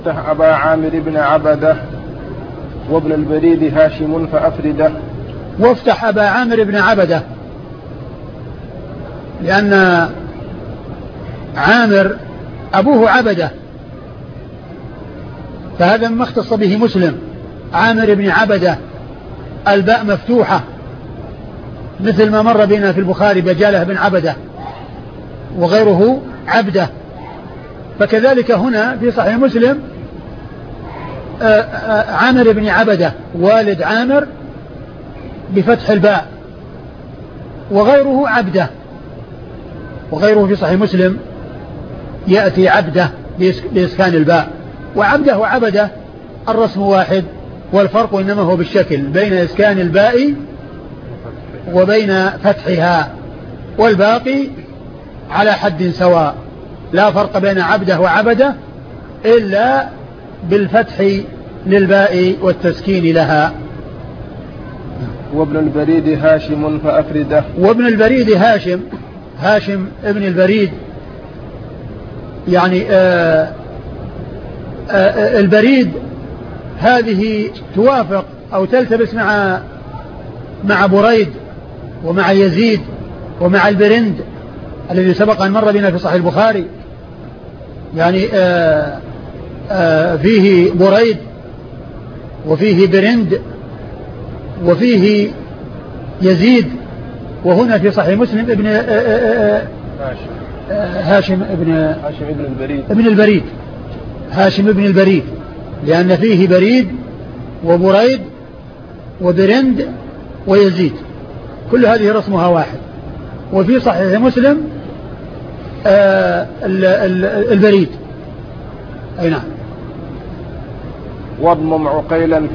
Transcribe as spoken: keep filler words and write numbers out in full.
أبا عامر بن عبدة وابن البريد هاشم فأفرده. وافتح أبا عامر بن عبدة، لأن عامر أبوه عبدة، فهذا ما اختص به مسلم. عامر بن عبدة الباء مفتوحة، مثل ما مر بنا في البخاري بجالة بن عبدة وغيره عبدة، فكذلك هنا في صحيح مسلم عامر بن عبدة والد عامر بفتح الباء، وغيره عبدة، وغيره في صحيح مسلم يأتي عبدة بإسكان الباء. وعبدة وعبدة الرسم واحد، والفرق إنما هو بالشكل بين إسكان الباء وبين فتحها، والباقي على حد سواء، لا فرق بين عبدة وعبدة إلا بالفتح للباء والتسكين لها. وابن البريد هاشم فأفرده. وابن البريد هاشم، هاشم ابن البريد، يعني آآ آآ البريد هذه توافق أو تلتبس مع مع بريد ومع يزيد ومع البرند الذي سبق أن مر بنا في صحيح البخاري، يعني آآ آآ فيه بريد وفيه برند وفيه يزيد. وهنا في صحيح مسلم ابن هاشم ابن هاشم ابن البريد ابن البريد هاشم ابن البريد، لأن فيه بريد وبريد وبرند ويزيد، كل هذه رسمها واحد. وفي صحيح مسلم البريد، أي نعم. واضمم عقيلا